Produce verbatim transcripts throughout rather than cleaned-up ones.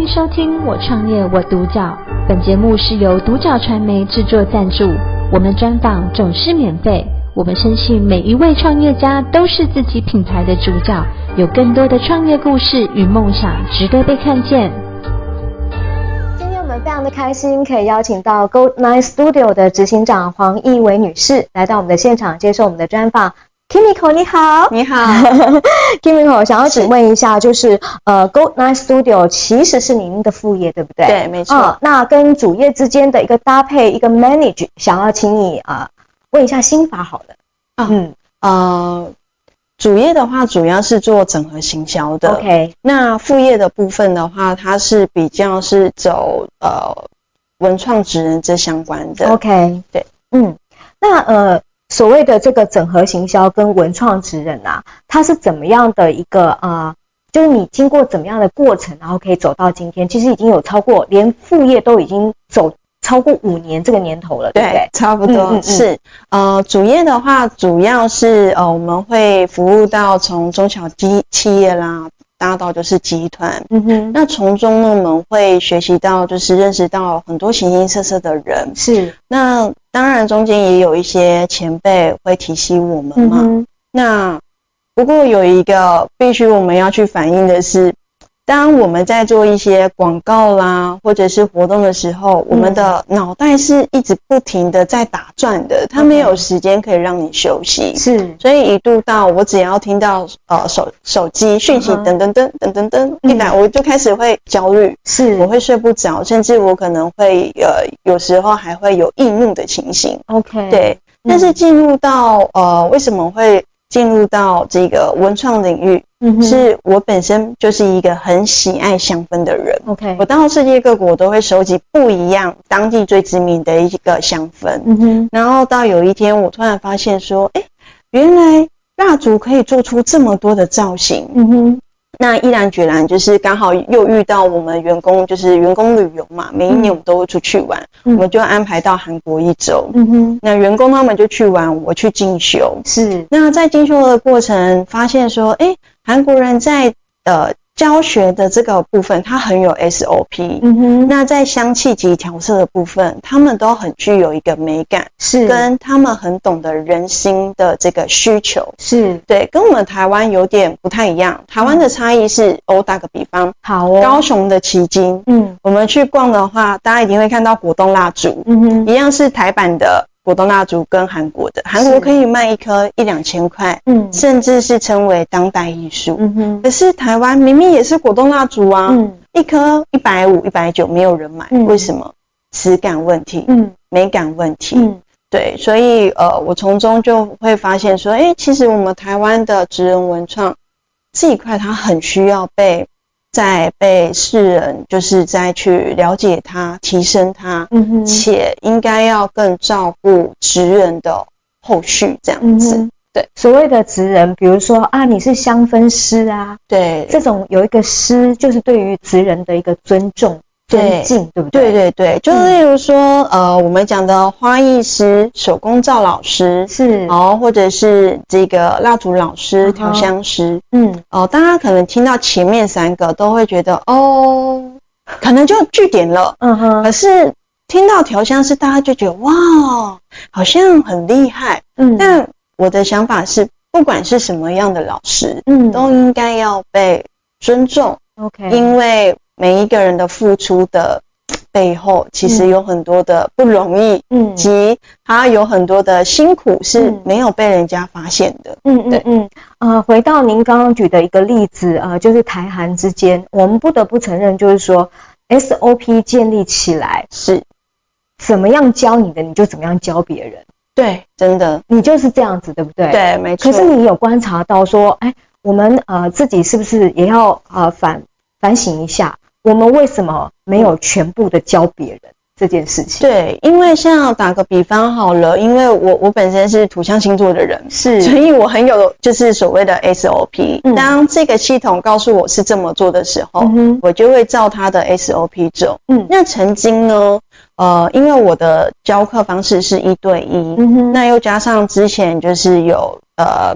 收听我创业我独角，本节目是由独角传媒制作赞助，我们专访总是免费，我们深信每一位创业家都是自己品牌的主角，有更多的创业故事与梦想值得被看见。 今天我们非常的开心，可以邀请到 Gold Nine Studio 的执行长黄义伟女士来到我们的现场接受我们的专访。Kimiko 你好。 你好。 Kimiko 想要请问一下，就是呃 Gold Nine Studio 其实是您的副业对不对？ 对，没错。 嗯，那跟主业之间的一个搭配，一个 manage， 想要请你呃问一下心法好了。 啊、嗯呃主业的话主要是做整合行销的 OK， 那副业的部分的话，它是比较是走呃文创职人这相关的 OK， 对， 嗯，那呃所谓的这个整合行销跟文创职人啊，它是怎么样的一个呃，就是你经过怎么样的过程，然后可以走到今天，其实已经有超过连副业都已经走超过五年这个年头了，对不对？ 对，差不多、 嗯嗯嗯、 是。呃，主业的话，主要是呃我们会服务到从中小企企业啦，大到就是集团。 嗯哼， 那从中呢，我们会学习到，就是认识到很多形形色色的人。 是。 那当然中间也有一些前辈会提醒我们嘛。 嗯、 那不过有一个必须我们要去反映的是，当我们在做一些广告啦或者是活动的时候、嗯、我们的脑袋是一直不停的在打转的，它没有时间可以让你休息。 是， 所以一度到我只要听到呃手手机讯息噔噔噔噔噔噔一来，我就开始会焦虑， 是， 我会睡不着，甚至我可能会呃有时候还会有易怒的情形。 OK， 对、嗯、但是进入到呃为什么会进入到这个文创领域、嗯、是我本身就是一个很喜爱香氛的人。 OK， 我到世界各国都会收集不一样当地最知名的一个香氛、嗯、哼然后到有一天我突然发现说，诶，原来蜡烛可以做出这么多的造型。嗯哼，那毅然决然就是刚好又遇到我们员工就是员工旅游嘛，每一年我们都会出去玩、嗯、我们就安排到韩国一周。嗯哼，那员工他们就去玩，我去进修。是，那在进修的过程发现说，诶，韩国人在呃教学的这个部分，它很有 S O P。嗯哼，那在香气及调色的部分，他们都很具有一个美感，是跟他们很懂得人心的这个需求。是，对，跟我们台湾有点不太一样。台湾的差异是，我、哦、打个比方，好哦，高雄的旗津，嗯，我们去逛的话，大家一定会看到果冻蜡烛，嗯哼，一样是台版的果冻蜡烛跟韩国的，韩国可以卖一颗一两千块，嗯，甚至是称为当代艺术。嗯哼，可是台湾明明也是果冻蜡烛啊，嗯，一颗一百五、一百九，没有人买、嗯，为什么？质感问题，嗯，美感问题，嗯，对，所以呃，我从中就会发现说，诶，其实我们台湾的职人文创这一块，它很需要被。再被世人就是再去了解它，提升它，嗯哼，且应该要更照顾职人的后续这样子。嗯、对， 所谓的职人，比如说啊，你是香氛师啊， 对， 这种有一个师，就是对于职人的一个尊重。尊敬，对不对？ 对对对，就例如说、嗯、呃，我们讲的花艺师、手工皂老师是，哦，或者是这个蜡烛老师、调、uh-huh. 香师，嗯，哦，大家可能听到前面三个都会觉得哦，可能就句点了，嗯哼，可是听到调香师，大家就觉得哇，好像很厉害，嗯，但我的想法是，不管是什么样的老师，嗯，都应该要被尊重 ，OK， 因为每一个人的付出的背后，其实有很多的不容易，嗯，及他有很多的辛苦是没有被人家发现的。 嗯嗯嗯。呃，回到您刚刚举的一个例子，呃，就是台韩之间，我们不得不承认，就是说 S O P 建立起来是怎么样教你的，你就怎么样教别人。 对，真的， 你就是这样子，对不对？ 对，没错。 可是你有观察到说，哎，我们呃自己是不是也要呃反反省一下？我们为什么没有全部的教别人这件事情？ 对，因为像打个比方好了，因为我我本身是土象星座的人，是，所以我很有就是所谓的 S O P、嗯。当这个系统告诉我是这么做的时候，嗯、我就会照它的 S O P 走。嗯，那曾经呢，呃，因为我的教课方式是一对一，嗯、那又加上之前就是有呃。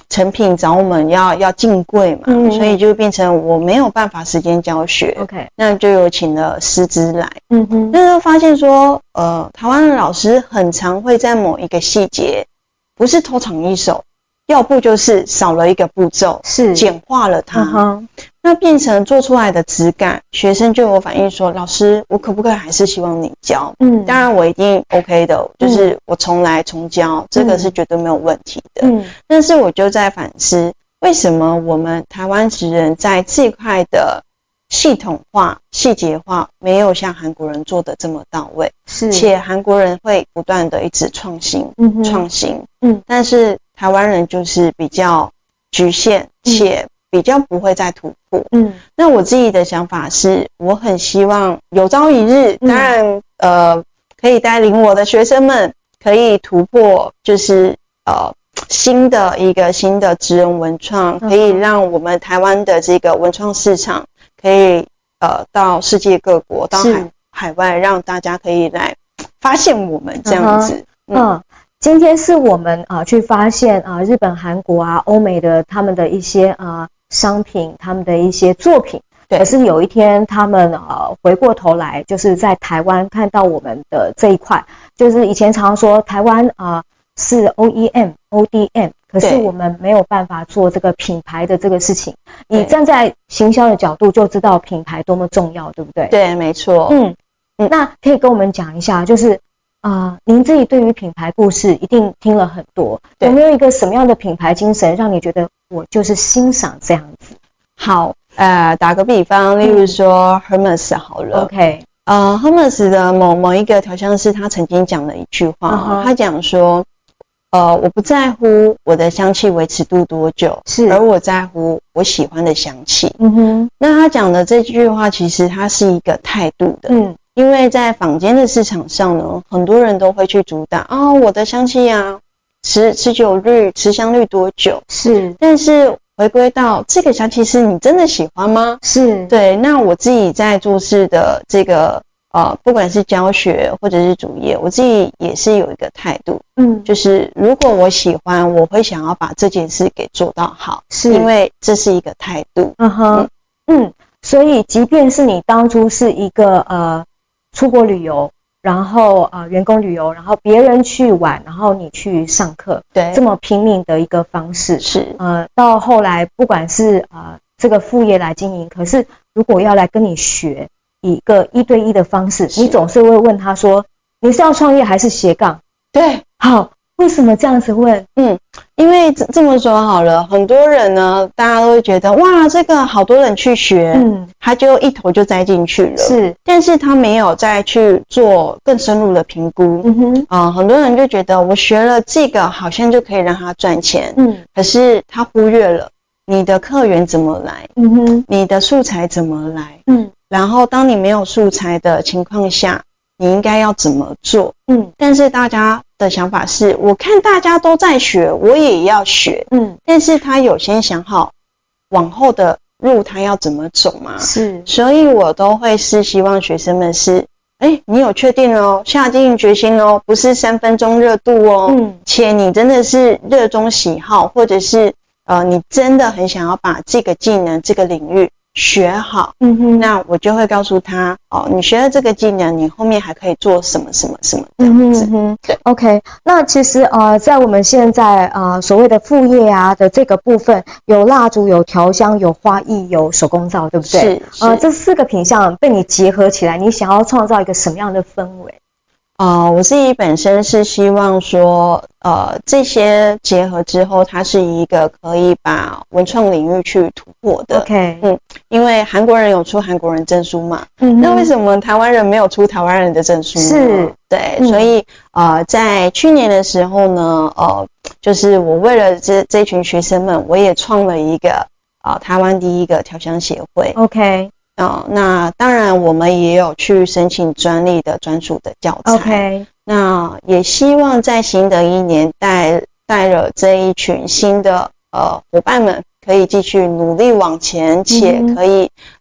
成品找我们要要进柜嘛，嗯、所以就变成我没有办法时间教学。 OK， 那就有请了师资来。 嗯哼， 那就发现说，呃，台湾的老师很常会在某一个细节，不是偷藏一手，要不就是少了一个步骤， 是简化了它。嗯、那变成做出来的质感，学生就有反映说，老师，我可不可以还是希望你教？嗯，当然我一定 OK 的，就是我重来重教，嗯、这个是绝对没有问题的。嗯，但是我就在反思，为什么我们台湾职人在这一块的系统化、细节化没有像韩国人做的这么到位？是，且韩国人会不断的一直创新，嗯，创新，嗯，但是台湾人就是比较局限，且比较不会再突破。嗯，那我自己的想法是，我很希望有朝一日，当然，嗯、呃，可以带领我的学生们可以突破，就是呃新的一个新的职人文创，可以让我们台湾的这个文创市场可以呃到世界各国，到海海外，让大家可以来发现我们这样子。 嗯。嗯，今天是我们啊、呃、去发现啊、呃、日本、韩国啊、欧美的他们的一些啊、呃、商品，他们的一些作品。可是有一天他们呃回过头来，就是在台湾看到我们的这一块，就是以前常说台湾啊、呃、是 O E M、O D M， 可是我们没有办法做这个品牌的这个事情。你站在行销的角度就知道品牌多么重要，对不对？ 对，没错。 嗯嗯，那可以跟我们讲一下，就是啊、呃，您自己对于品牌故事一定听了很多，有没有一个什么样的品牌精神让你觉得我就是欣赏这样子？ 好，呃，打个比方，例如说 Hermes 好了。 OK， 呃 Hermes 的某某一个调香师，他曾经讲了一句话， uh-huh. 他讲说，呃，我不在乎我的香气维持度多久，是，而我在乎我喜欢的香气。嗯哼，那他讲的这句话，其实它是一个态度的。嗯，因为在坊间的市场上呢，很多人都会去主打啊、哦，我的香气啊，持持久率、持香率多久？是，但是回归到这个香气是你真的喜欢吗？是，对。那我自己在做事的这个呃，不管是教学或者是主业，我自己也是有一个态度，嗯，就是如果我喜欢，我会想要把这件事给做到好，是，因为这是一个态度。 嗯哼，嗯，嗯，所以即便是你当初是一个呃出国旅游。然后呃员工旅游，然后别人去玩，然后你去上课，对，这么拼命的一个方式是呃到后来不管是呃这个副业来经营，可是如果要来跟你学以一个一对一的方式，你总是会问他说你是要创业还是斜杠？ 对， 好，为什么这样子问？ 嗯，因为这么说好了，很多人呢，大家都会觉得哇，这个好多人去学，嗯，他就一头就栽进去了，是，但是他没有再去做更深入的评估，嗯哼，啊、呃，很多人就觉得我学了这个好像就可以让他赚钱，嗯，可是他忽略了你的客源怎么来，嗯哼，你的素材怎么来，嗯，然后当你没有素材的情况下，你应该要怎么做，嗯，但是大家的想法是，我看大家都在学，我也要学，嗯，但是他有先想好往后的路他要怎么走嘛，是，所以我都会是希望学生们是，哎，你有确定哦，下定决心哦，不是三分钟热度哦，嗯，且你真的是热衷喜好，或者是呃，你真的很想要把这个技能、这个领域学好，嗯哼，那我就会告诉他，哦，你学了这个技能，你后面还可以做什么什么什么这样子。嗯哼， 对 ，OK。那其实呃，在我们现在呃所谓的副业啊的这个部分，有蜡烛、有调香、有花艺、有手工皂，对不对？是，是。呃，这四个品项被你结合起来，你想要创造一个什么样的氛围？ 呃，我自己本身是希望说，呃，这些结合之后，它是一个可以把文创领域去突破的。OK， 嗯，因为韩国人有出韩国人证书嘛，嗯，那为什么台湾人没有出台湾人的证书呢？是，对，嗯，所以呃，在去年的时候呢，呃，就是我为了这这群学生们，我也创了一个啊，呃，台湾第一个调香协会。OK。哦，那当然我们也有去申请专利的专属的教材。OK， 那也希望在新的一年带带了这一群新的呃伙伴们，可以继续努力往前，且可以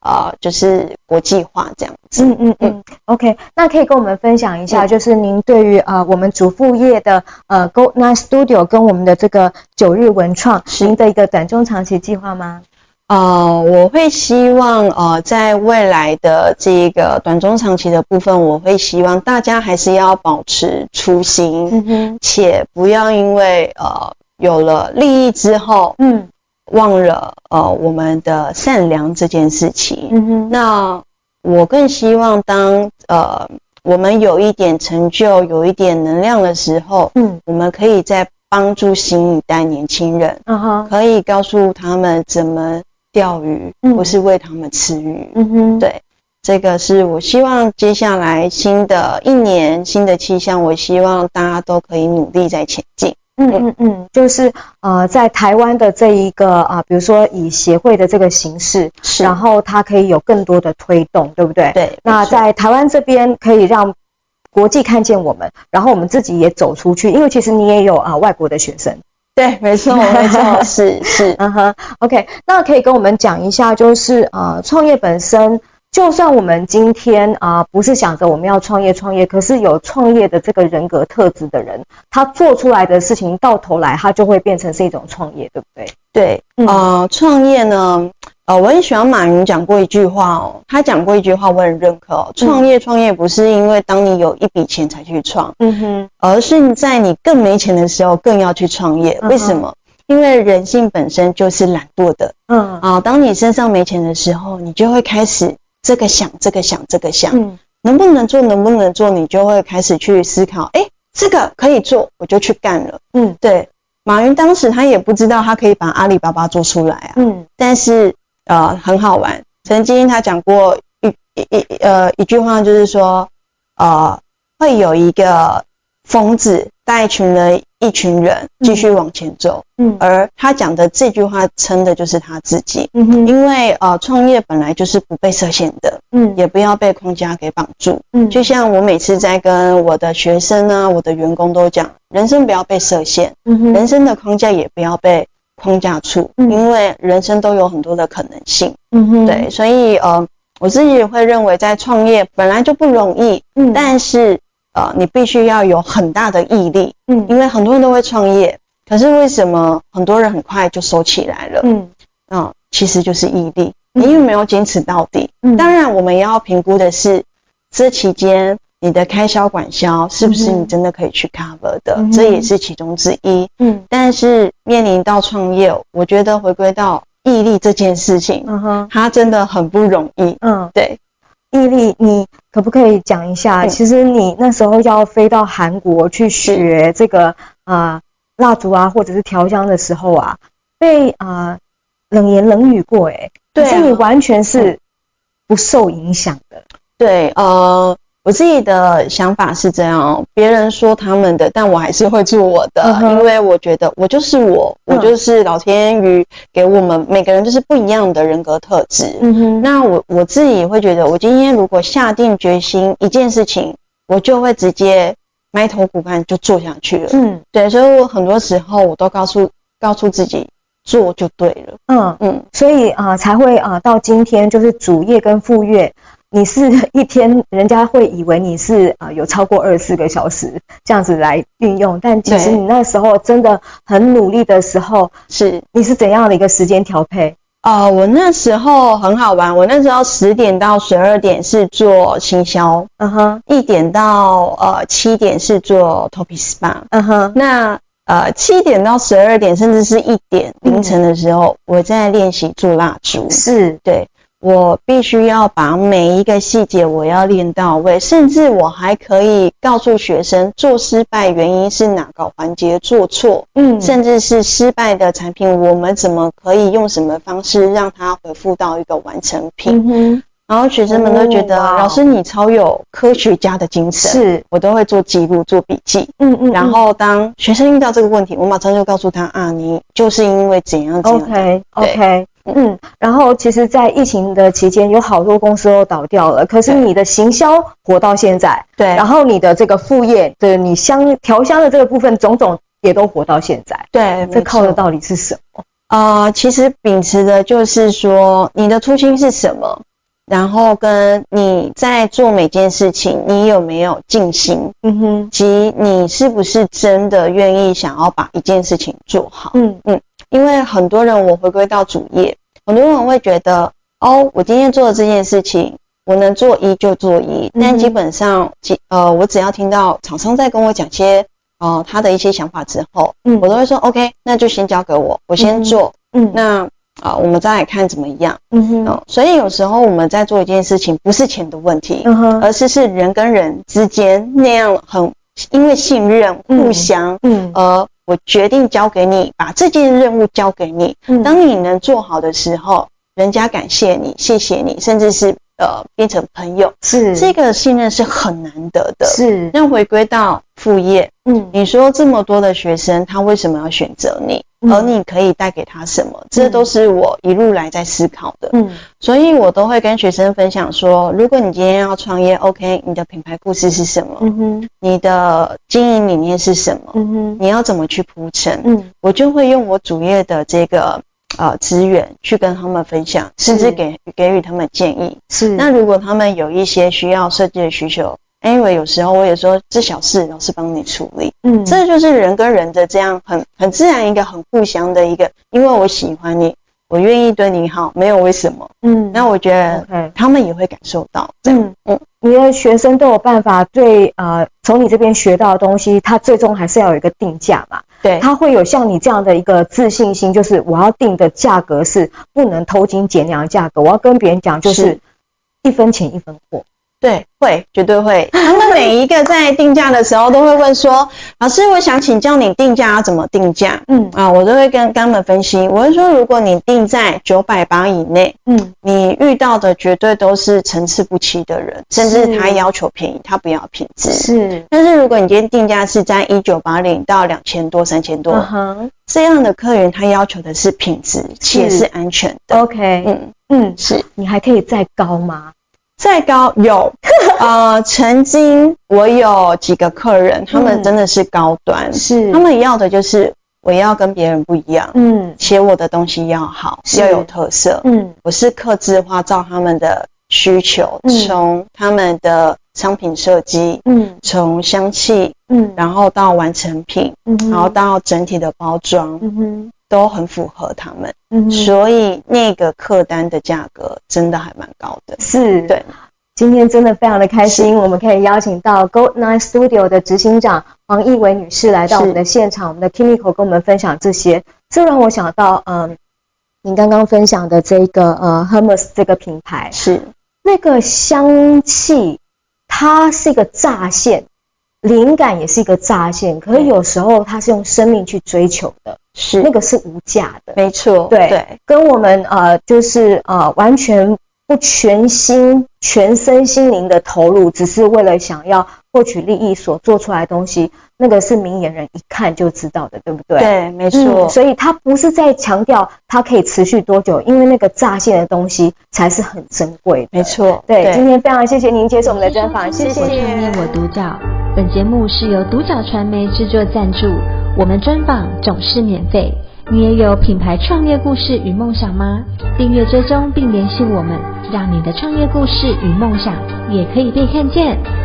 呃，就是国际化这样子。 嗯嗯嗯 ，OK， 那可以跟我们分享一下，嗯、就是您对于呃我们主副业的呃 Gold Night Studio 跟我们的这个九日文创，您的一个短中长期计划吗？ 呃，我会希望呃，在未来的这个短中长期的部分，我会希望大家还是要保持初心，嗯哼，且不要因为呃有了利益之后，嗯，忘了呃我们的善良这件事情。嗯哼，那我更希望当呃我们有一点成就、有一点能量的时候，嗯，我们可以在帮助新一代年轻人，嗯哼，可以告诉他们怎么钓鱼，不是喂他们吃鱼。嗯哼，对，这个是我希望接下来新的一年、新的气象，我希望大家都可以努力在前进。 嗯嗯嗯，就是呃，在台湾的这一个啊、呃，比如说以协会的这个形式，是，然后它可以有更多的推动，对不对？ 对。 那在台湾这边可以让国际看见我们，然后我们自己也走出去，因为其实你也有啊、呃、外国的学生。 对，没错，没错，是是， 嗯哼 ，OK， 那可以跟我们讲一下，就是呃，创业本身，就算我们今天啊、呃、不是想着我们要创业创业，可是有创业的这个人格特质的人，他做出来的事情到头来，他就会变成是一种创业，对不对？ 对，嗯、呃，创业呢。呃，我很喜欢马云讲过一句话哦，他讲过一句话我很认可哦，创业创业不是因为当你有一笔钱才去创，嗯哼，而是在你更没钱的时候更要去创业。嗯、为什么？因为人性本身就是懒惰的，嗯啊，当你身上没钱的时候，你就会开始这个想这个想这个想，嗯，能不能做能不能做，你就会开始去思考，诶，这个可以做，我就去干了，嗯，对。马云当时他也不知道他可以把阿里巴巴做出来啊，嗯，但是。呃，很好玩。曾经他讲过一一一呃一句话，就是说，呃，会有一个疯子带群了一群人继续往前走。嗯，而他讲的这句话，称的就是他自己。嗯哼，因为呃，创业本来就是不被设限的，嗯，也不要被框架给绑住。嗯，就像我每次在跟我的学生啊、我的员工都讲，人生不要被设限，嗯哼，人生的框架也不要被框架处，嗯，因为人生都有很多的可能性，嗯哼，对，所以呃，我自己也会认为，在创业本来就不容易，嗯，但是呃，你必须要有很大的毅力，嗯，因为很多人都会创业，可是为什么很多人很快就收起来了？嗯，啊、呃，其实就是毅力，你有没有坚持到底？嗯，当然我们也要评估的是，这期间你的开销管销是不是你真的可以去 cover 的，嗯，这也是其中之一。嗯，但是面临到创业，我觉得回归到毅力这件事情，嗯哼，它真的很不容易。嗯，对， 毅力，你可不可以讲一下？嗯，其实你那时候要飞到韩国去学这个啊、呃、蜡烛啊，或者是调香的时候啊，被啊、呃、冷言冷语过，哎，对，可是你完全是不受影响的。 对，呃。我自己的想法是这样哦，别人说他们的，但我还是会做我的，嗯，因为我觉得我就是我，我就是老天爷给我们每个人就是不一样的人格特质。嗯哼，那我我自己也会觉得，我今天如果下定决心一件事情，我就会直接埋头苦干就做下去了。嗯，对，所以我很多时候我都告诉告诉自己做就对了。 嗯嗯，所以啊、呃、才会啊、呃、到今天就是主业跟副业。你是一天，人家会以为你是啊、呃、有超过二十四个小时这样子来运用，但其实你那时候真的很努力的时候，是你是怎样的一个时间调配？ 呃，我那时候很好玩，我那时候十点到十二点是做行销，嗯哼，一点到呃七点是做头皮 S P A， 嗯哼，那呃七点到十二点甚至是一点凌晨的时候，嗯，我在练习做蜡烛，是对。我必须要把每一个细节我要练到位，甚至我还可以告诉学生做失败原因是哪个环节做错，嗯，甚至是失败的产品我们怎么可以用什么方式让它恢复到一个完成品。嗯哼，然后学生们都觉得、哦、老师你超有科学家的精神，是我都会做记录做笔记。嗯 嗯, 嗯，然后当学生遇到这个问题，我马上就告诉他啊，你就是因为怎样怎样。 OK OK。嗯，然后其实在疫情的期间有好多公司都倒掉了，可是你的行销活到现在，对，然后你的这个副业的你香调香的这个部分种种也都活到现在，对，这靠的到底是什么？ 呃，其实秉持的就是说你的初心是什么， 然后跟你在做每件事情，你有没有尽心，嗯哼，及你是不是真的愿意想要把一件事情做好，嗯嗯，因为很多人，我回归到主业，很多人会觉得，哦，我今天做的这件事情，我能做一就做一，嗯、但基本上，呃，我只要听到厂商在跟我讲些，呃，他的一些想法之后，嗯，我都会说 ，OK， 那就先交给我，我先做，嗯，那。啊，我们再来看怎么样。嗯哼、哦，所以有时候我们在做一件事情，不是钱的问题，嗯哼，而是是人跟人之间那样很因为信任、互相，嗯，而我决定交给你，把这件任务交给你。嗯，当你能做好的时候，人家感谢你、谢谢你，甚至是呃变成朋友，是这个信任是很难得的。是，那回归到副业，嗯，你说这么多的学生，他为什么要选择你？而你可以带给他什么？这都是我一路来在思考的。嗯，所以我都会跟学生分享说，如果你今天要创业 ，OK， 你的品牌故事是什么？嗯哼，你的经营理念是什么？嗯哼，你要怎么去铺陈？嗯，我就会用我主业的这个呃资源去跟他们分享，甚至给给予他们建议。是，那如果他们有一些需要设计的需求。anyway， 有时候我也说这小事老师帮你处理，嗯，这就是人跟人的这样很很自然一个很互相的一个，因为我喜欢你，我愿意对你好，没有为什么，嗯，那我觉得 okay, 他们也会感受到，嗯嗯， 你的学生都有办法对呃从你这边学到的东西，他最终还是要有一个定价嘛，对，他会有像你这样的一个自信心，就是我要定的价格是不能偷斤减两的价格，我要跟别人讲就是一分钱一分货。 对，会，绝对会。他们每一个在定价的时候都会问说，老师，我想请教你定价要怎么定价？嗯，啊，我都会跟跟他们分析。我会说，如果你定在九百八以内，嗯，你遇到的绝对都是参差不齐的人，甚至他要求便宜，他不要品质。是。但是如果你今天定价是在一九八零到两千多、三千多，嗯、这样的客源他要求的是品质，且是安全的。 OK， 嗯嗯，是。你还可以再高吗？ 再高有，呃，曾经我有几个客人，他们真的是高端，嗯、是他们要的就是我要跟别人不一样，嗯，且我的东西要好，要有特色，嗯，我是客制化，照他们的需求，从、嗯、他们的商品设计，嗯，从香气，嗯，然后到完成品，嗯，然后到整体的包装，嗯哼。都很符合他们，嗯，所以那个客单的价格真的还蛮高的。 是，对。今天真的非常的开心，我们可以邀请到 Gold Nine Studio 的执行长黄艺薇女士来到我们的现场，我们的 Kimiko 跟我们分享这些。这让我想到，嗯，您刚刚分享的这个呃 Hermes 这个品牌，是那个香气，它是一个乍现。灵感也是一个乍现，可是有时候它是用生命去追求的，是那个是无价的， 没错， 对，对跟我们呃就是呃完全不全心全身心灵的投入，只是为了想要获取利益所做出来的东西，那个是明眼人一看就知道的，对不对？ 对，没错。 嗯、所以它不是在强调它可以持续多久，因为那个乍现的东西才是很珍贵的。 没错， 对。对今天非常谢谢您接受我们的专访，谢谢。 我创业我独角。本节目是由独角传媒制作赞助，我们专访总是免费。你也有品牌创业故事与梦想吗？订阅追踪并联系我们，让你的创业故事与梦想也可以被看见。